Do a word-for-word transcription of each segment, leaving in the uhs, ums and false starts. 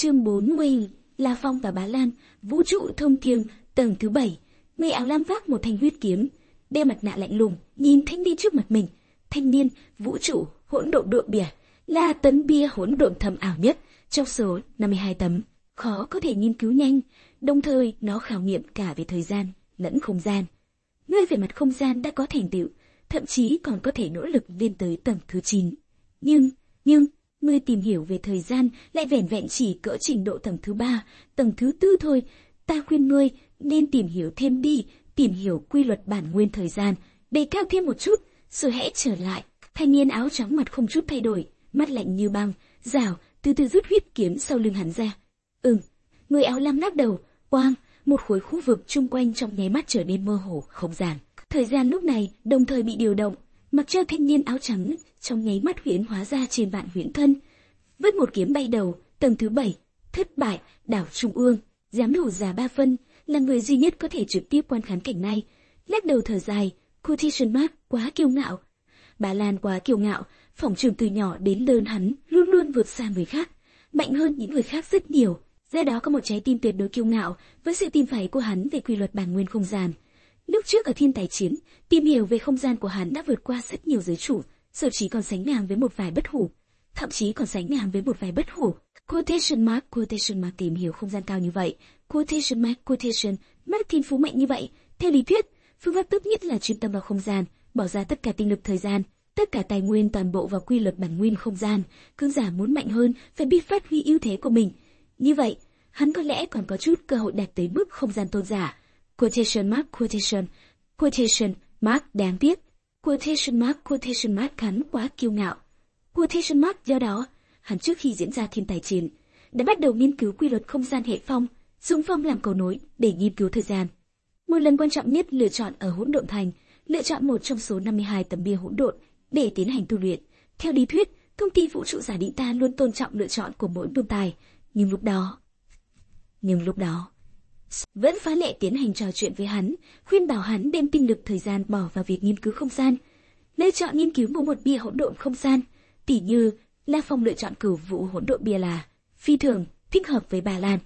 Chương bốn mươi, La Phong và Bá Lan, vũ trụ thông thiên, tầng thứ bảy. Người áo lam vác một thanh huyết kiếm, đeo mặt nạ lạnh lùng, nhìn thanh niên trước mặt mình. Thanh niên, vũ trụ, hỗn độn độ bìa, là tấm bia hỗn độn thâm ảo nhất trong số năm mươi hai tấm, khó có thể nghiên cứu nhanh, đồng thời nó khảo nghiệm cả về thời gian lẫn không gian. Ngươi về mặt không gian đã có thành tựu, thậm chí còn có thể nỗ lực lên tới tầng thứ chín. Nhưng, nhưng, ngươi tìm hiểu về thời gian lại vẻn vẹn chỉ cỡ trình độ tầng thứ ba, tầng thứ tư thôi. Ta khuyên ngươi nên tìm hiểu thêm đi, tìm hiểu quy luật bản nguyên thời gian, đề cao thêm một chút, rồi hãy trở lại. Thanh niên áo trắng mặt không chút thay đổi, mắt lạnh như băng, rào, từ từ rút huyết kiếm sau lưng hắn ra. Ừm, người áo lam lắc đầu, quang, một khối khu vực chung quanh trong nháy mắt trở nên mơ hồ, không gian. Thời gian lúc này đồng thời bị điều động, mặc cho thanh niên áo trắng trong nháy mắt huyễn hóa ra trên vạn huyễn thân, vứt một kiếm bay đầu. Tầng thứ bảy, thất bại, đảo trung ương. Giám thủ già ba phân là người duy nhất có thể trực tiếp quan khán cảnh này, lắc đầu thở dài. Quotation mark, quá kiêu ngạo. Bà Lan quá kiêu ngạo, phỏng trường từ nhỏ đến lớn hắn luôn luôn vượt xa người khác, mạnh hơn những người khác rất nhiều. Do đó có một trái tim tuyệt đối kiêu ngạo với sự tìm pháy của hắn về quy luật bản nguyên không gian. Lúc trước ở Thiên Tài Chiến, tìm hiểu về không gian của hắn đã vượt qua rất nhiều giới chủ, giờ chỉ còn sánh ngang với một vài bất hủ, thậm chí còn sánh ngang với một vài bất hủ. Quotation mark, quotation mark, tìm hiểu không gian cao như vậy. Quotation mark, quotation mark, thiên phú mạnh như vậy. Theo lý thuyết, phương pháp tốt nhất là chuyên tâm vào không gian, bỏ ra tất cả tinh lực thời gian, tất cả tài nguyên toàn bộ vào quy luật bản nguyên không gian. Cường giả muốn mạnh hơn phải biết phát huy ưu thế của mình. Như vậy, hắn có lẽ còn có chút cơ hội đạt tới mức không gian tôn giả. Quotation mark, quotation, quotation mark, đáng tiếc. Quotation mark, quotation mark, hắn quá kiêu ngạo. Quotation mark, do đó, hắn trước khi diễn ra Thiên Tài Chiến đã bắt đầu nghiên cứu quy luật không gian hệ phong, dùng phong làm cầu nối để nghiên cứu thời gian. Một lần quan trọng nhất lựa chọn ở Hỗn Độn Thành, lựa chọn một trong số năm mươi hai tấm bia hỗn độn để tiến hành tu luyện. Theo lý thuyết, công ty vũ trụ giả định ta luôn tôn trọng lựa chọn của mỗi vương tài, nhưng lúc đó, nhưng lúc đó, vẫn phá lệ tiến hành trò chuyện với hắn, khuyên bảo hắn đem tinh lực thời gian bỏ vào việc nghiên cứu không gian, lựa chọn nghiên cứu một một bia hỗn độn không gian. Tỷ như La Phong lựa chọn cửu vũ hỗn độn bia là phi thường thích hợp với bà Lan.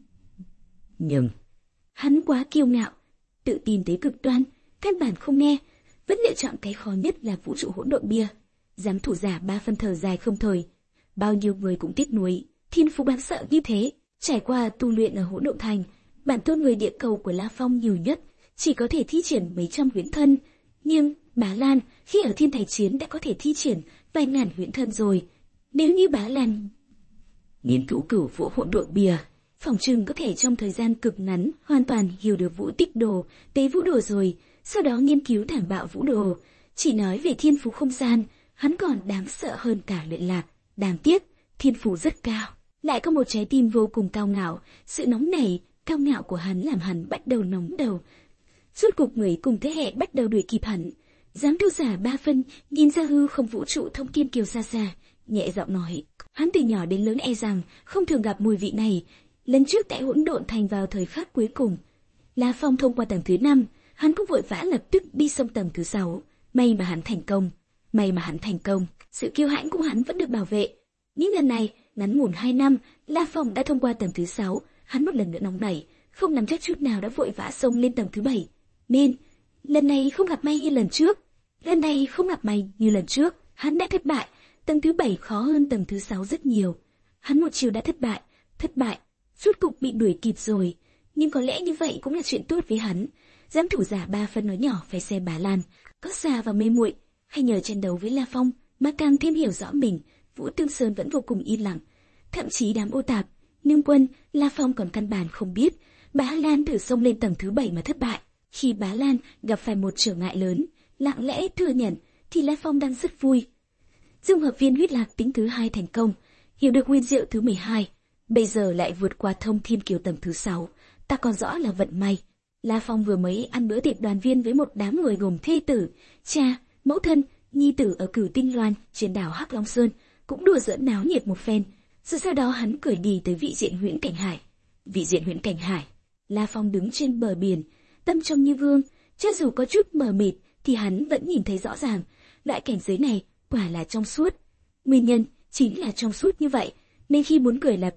Nhưng hắn quá kiêu ngạo, tự tin tới cực đoan, căn bản không nghe, vẫn lựa chọn cái khó nhất là vũ trụ hỗn độn bia. Giám thủ giả ba phân thở dài không thời, bao nhiêu người cũng tiếc nuối, thiên phú đáng sợ như thế. Trải qua tu luyện ở Hỗn Độn Thành, bản tôn người địa cầu của La Phong nhiều nhất chỉ có thể thi triển mấy trăm huyễn thân, nhưng Bá Lan khi ở Thiên Tài Chiến đã có thể thi triển vài ngàn huyễn thân rồi. Nếu như Bá Lan nghiên cứu cửu vũ hỗn độn bia, phỏng chừng có thể trong thời gian cực ngắn hoàn toàn hiểu được vũ tích đồ, tế vũ đồ rồi, sau đó nghiên cứu thảm bạo vũ đồ. Chỉ nói về thiên phú không gian, hắn còn đáng sợ hơn cả luyện lạc. Đáng tiếc, thiên phú rất cao, lại có một trái tim vô cùng cao ngạo. Sự nóng nảy, cao ngạo của hắn làm hắn bắt đầu nóng đầu. Rốt cuộc người cùng thế hệ bắt đầu đuổi kịp hắn. Giám thủ giả ba phân nhìn ra hư không vũ trụ thông thiên kiều xa xa, nhẹ giọng nói, hắn từ nhỏ đến lớn e rằng không thường gặp mùi vị này. Lần trước tại Hỗn Độn Thành vào thời khắc cuối cùng, La Phong thông qua tầng thứ năm, hắn cũng vội vã lập tức đi xông tầng thứ sáu. May mà hắn thành công, may mà hắn thành công, sự kiêu hãnh của hắn vẫn được bảo vệ. Những lần này, ngắn ngủn hai năm, La Phong đã thông qua tầng thứ sáu, hắn một lần nữa nóng nảy, không nắm chắc chút nào đã vội vã xông lên tầng thứ bảy. Nên, lần này không gặp may như lần trước, lần này không gặp may như lần trước, hắn đã thất bại. Tầng thứ bảy khó hơn tầng thứ sáu rất nhiều. Hắn một chiều đã thất bại, thất bại, rốt cục bị đuổi kịp rồi. Nhưng có lẽ như vậy cũng là chuyện tốt với hắn. Giám thủ giả ba phân nói nhỏ phải xem Bá Lan có xa và mê muội hay nhờ tranh đấu với La Phong mà càng thêm hiểu rõ mình. Vũ Tương Sơn vẫn vô cùng im lặng, thậm chí đám ô tạp, Nương Quân, La Phong còn căn bản không biết Bá Lan thử xông lên tầng thứ bảy mà thất bại. Khi Bá Lan gặp phải một trở ngại lớn, lặng lẽ thừa nhận, thì La Phong đang rất vui. Dung hợp viên huyết lạc tính thứ hai thành công, hiểu được nguyên diệu thứ mười hai, bây giờ lại vượt qua thông thiên kiều tầng thứ sáu, ta còn rõ là vận may. La Phong vừa mới ăn bữa tiệc đoàn viên với một đám người gồm thê tử, cha, mẫu thân, nhi tử ở Cửu Tinh Loan trên đảo Hắc Long Sơn, cũng đùa giỡn náo nhiệt một phen. Rồi sau đó hắn cười đi tới vị diện Huyễn Cảnh Hải. Vị diện Huyễn Cảnh Hải, La Phong đứng trên bờ biển, tâm trong như vương, cho dù có chút mờ mịt thì hắn vẫn nhìn thấy rõ ràng, loại cảnh giới này quả là trong suốt. Nguyên nhân chính là trong suốt như vậy, nên khi muốn cười là cười,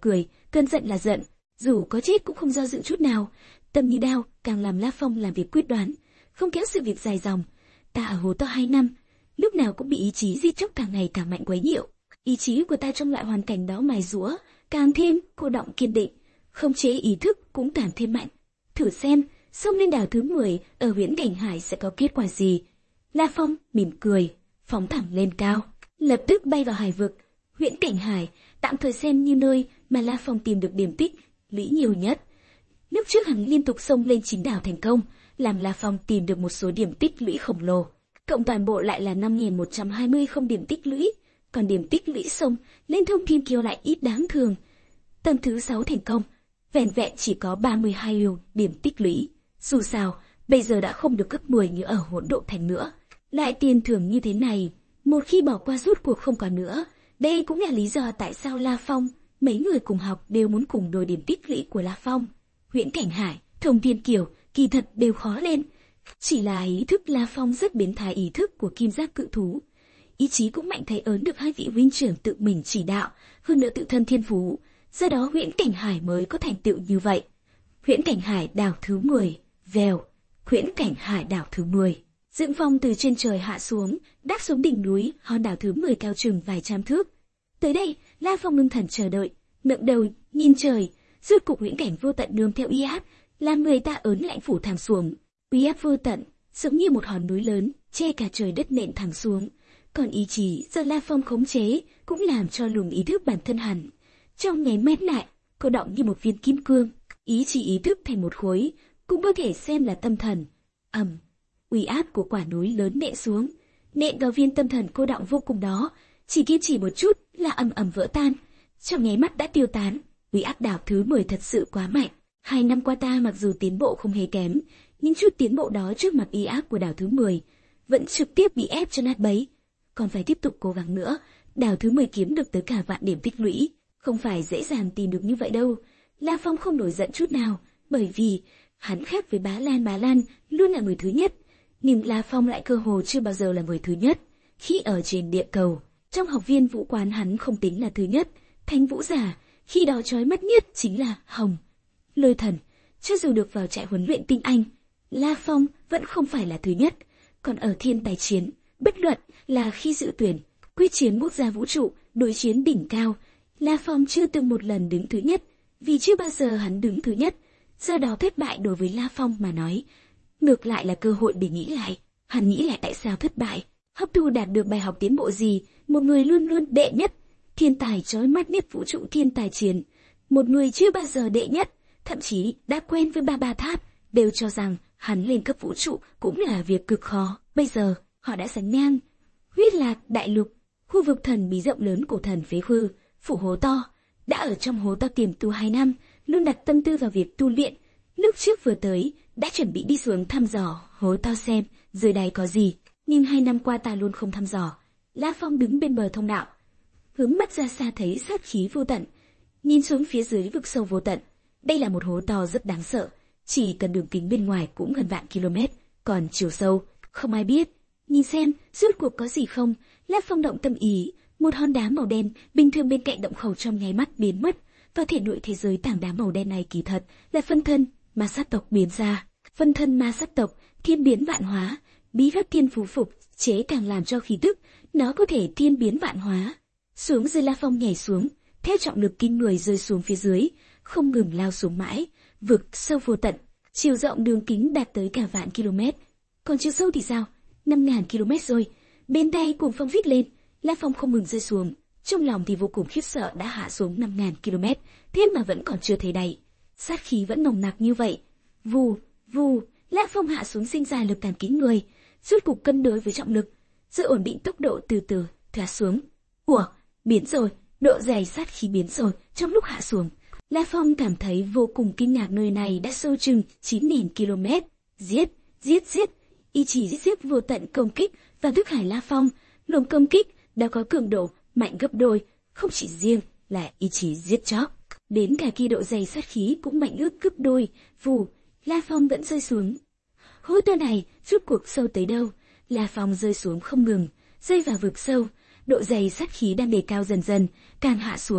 cơn giận là giận, dù có chết cũng không do dự chút nào. Tâm như đao, càng làm La Phong làm việc quyết đoán, không kéo sự việc dài dòng. Ta ở hố to hai năm, lúc nào cũng bị ý chí giết chóc càng ngày càng mạnh quấy nhiễu. Ý chí của ta trong loại hoàn cảnh đó mài giũa, càng thêm cô đọng kiên định, không chế ý thức cũng càng thêm mạnh. Thử xem, xông lên đảo thứ mười ở Huyễn Cảnh Hải sẽ có kết quả gì? La Phong mỉm cười, phóng thẳng lên cao, lập tức bay vào hải vực. Huyễn Cảnh Hải tạm thời xem như nơi mà La Phong tìm được điểm tích lũy nhiều nhất. Lúc trước hắn liên tục xông lên chín đảo thành công, làm La Phong tìm được một số điểm tích lũy khổng lồ. Cộng toàn bộ lại là năm nghìn một trăm hai mươi không điểm tích lũy, còn điểm tích lũy xông lên Thông Thiên Kiêu lại ít đáng thường. Tầng thứ sáu thành công, vẻn vẹn chỉ có ba mươi hai điểm tích lũy. Dù sao, bây giờ đã không được cấp mười như ở Hỗn Độn Thành nữa. Lại tiền thưởng như thế này, một khi bỏ qua rút cuộc không còn nữa. Đây cũng là lý do tại sao La Phong, mấy người cùng học đều muốn cùng đổi điểm tích lũy của La Phong. Huyễn Cảnh Hải, Thông Thiên Kiều, kỳ thật đều khó lên. Chỉ là ý thức La Phong rất biến thái ý thức của kim giác cự thú. Ý chí cũng mạnh thấy ớn được hai vị huynh trưởng tự mình chỉ đạo, hơn nữa tự thân thiên phú. Do đó Huyễn Cảnh Hải mới có thành tựu như vậy. Huyễn Cảnh Hải đảo thứ mười, vèo. Huyễn Cảnh Hải đảo thứ mười. Dưỡng phong từ trên trời hạ xuống, đáp xuống đỉnh núi, hòn đảo thứ mười cao chừng vài trăm thước. Tới đây, La Phong ngưng thần chờ đợi, ngẩng đầu nhìn trời, rốt cục huyễn cảnh vô tận nương theo uy áp, làm người ta ớn lạnh phủ thẳng xuống. Uy áp vô tận, giống như một hòn núi lớn, che cả trời đất nện thẳng xuống. Còn ý chí do La Phong khống chế, cũng làm cho luồng ý thức bản thân hẳn. Trong nháy mắt lại, cô đọng như một viên kim cương, ý chí ý thức thành một khối, cũng có thể xem là tâm thần. ầm, uy áp của quả núi lớn nện xuống, nện vào viên tâm thần cô đọng vô cùng đó, chỉ kiên trì một chút là ầm ầm vỡ tan, trong nháy mắt đã tiêu tán. Uy áp đảo thứ mười thật sự quá mạnh. Hai năm qua ta mặc dù tiến bộ không hề kém, nhưng chút tiến bộ đó trước mặt uy áp của đảo thứ mười vẫn trực tiếp bị ép cho nát bấy. Còn phải tiếp tục cố gắng nữa, đảo thứ mười kiếm được tới cả vạn điểm tích lũy, không phải dễ dàng tìm được như vậy đâu. La Phong không nổi giận chút nào, bởi vì hắn khác với Bá Lan. Bá Lan luôn là người thứ nhất, nhưng La Phong lại cơ hồ chưa bao giờ là người thứ nhất. Khi ở trên địa cầu, trong học viên vũ quán hắn không tính là thứ nhất. Thanh vũ giả, khi đó chói mắt nhất chính là Hồng Lôi Thần. Cho dù được vào trại huấn luyện tinh anh, La Phong vẫn không phải là thứ nhất. Còn ở thiên tài chiến, bất luận là khi dự tuyển, quyết chiến quốc gia vũ trụ, đối chiến đỉnh cao, La Phong chưa từng một lần đứng thứ nhất, vì chưa bao giờ hắn đứng thứ nhất. Do đó thất bại đối với La Phong mà nói, ngược lại là cơ hội để nghĩ lại. Hắn nghĩ lại tại sao thất bại, hấp thu đạt được bài học tiến bộ gì. Một người luôn luôn đệ nhất, thiên tài chói mắt nhất vũ trụ thiên tài chiến, một người chưa bao giờ đệ nhất, thậm chí đã quen với ba ba tháp, đều cho rằng hắn lên cấp vũ trụ cũng là việc cực khó. Bây giờ họ đã sánh ngang. Huyết Lạc đại lục, khu vực thần bí rộng lớn của thần phế khư, phủ hố to, đã ở trong hố to tiềm tu hai năm, luôn đặt tâm tư vào việc tu luyện. Lúc trước vừa tới, đã chuẩn bị đi xuống thăm dò hố to xem dưới đáy có gì, nhưng hai năm qua ta luôn không thăm dò. La Phong đứng bên bờ thông đạo, hướng mắt ra xa thấy sát khí vô tận, nhìn xuống phía dưới vực sâu vô tận. Đây là một hố to rất đáng sợ, chỉ cần đường kính bên ngoài cũng gần vạn km, còn chiều sâu không ai biết. Nhìn xem rốt cuộc có gì không. La Phong động tâm ý, một hòn đá màu đen bình thường bên cạnh động khẩu trong nháy mắt biến mất. Vào thể nội thế giới tảng đá màu đen này kỳ thật là phân thân ma sát tộc biến ra. Phân thân ma sát tộc thiên biến vạn hóa, bí pháp thiên phú phục chế càng làm cho khí tức nó có thể thiên biến vạn hóa. Xuống dưới La Phong nhảy xuống, theo trọng lực kinh người rơi xuống phía dưới, không ngừng lao xuống mãi, vực sâu vô tận, chiều rộng đường kính đạt tới cả vạn km. Còn chiều sâu thì sao? Năm ngàn km rồi. Bên tay cuồng phong vít lên, La Phong không ngừng rơi xuống, trong lòng thì vô cùng khiếp sợ đã hạ xuống năm ngàn km, thế mà vẫn còn chưa thấy đáy. Sát khí vẫn nồng nặc như vậy. Vù, vù, La Phong hạ xuống sinh ra lực cản kính người, rốt cục cân đối với trọng lực, giữ ổn định tốc độ từ từ thả xuống. Ủa, biến rồi, độ dày sát khí biến rồi. Trong lúc hạ xuống, La Phong cảm thấy vô cùng kinh ngạc, nơi này đã sâu chừng chín nghìn km. Giết, giết, giết, ý chí giết giết vô tận công kích và thức hải La Phong, luồng công kích đã có cường độ mạnh gấp đôi, không chỉ riêng là ý chí giết chóc, đến cả khi độ dày sát khí cũng mạnh ước gấp đôi. Vù, La Phong vẫn rơi xuống. Hố to này rốt cuộc sâu tới đâu? La Phong rơi xuống không ngừng, rơi vào vực sâu, độ dày sát khí đang đề cao dần dần, càng hạ xuống,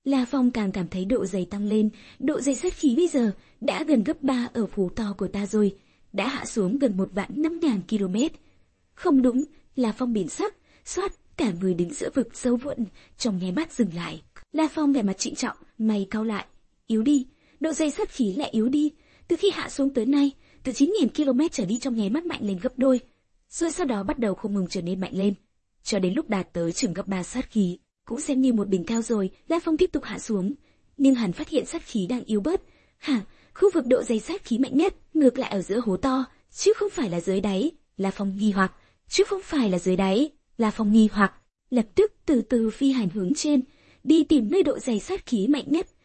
La Phong càng cảm thấy độ dày tăng lên, độ dày sát khí bây giờ đã gần gấp ba ở phố to của ta rồi, đã hạ xuống gần một vạn năm ngàn km. Không đúng, La Phong biến sắc, xoát, cả người đứng giữa vực sâu vụn, trong nháy mắt dừng lại. La Phong vẻ mặt trịnh trọng, mày cau lại, yếu đi, độ dày sát khí lại yếu đi, từ khi hạ xuống tới nay, từ chín nghìn ki lô mét trở đi trong nháy mắt mạnh lên gấp đôi, rồi sau đó bắt đầu không ngừng trở nên mạnh lên, cho đến lúc đạt tới chừng gấp ba sát khí, cũng xem như một đỉnh cao rồi. La Phong tiếp tục hạ xuống, nhưng hắn phát hiện sát khí đang yếu bớt. Hả? Khu vực độ dày sát khí mạnh nhất ngược lại ở giữa hố to, chứ không phải là dưới đáy. La Phong nghi hoặc, chứ không phải là dưới đáy. La Phong nghi hoặc, lập tức từ từ phi hành hướng trên, đi tìm nơi độ dày sát khí mạnh nhất.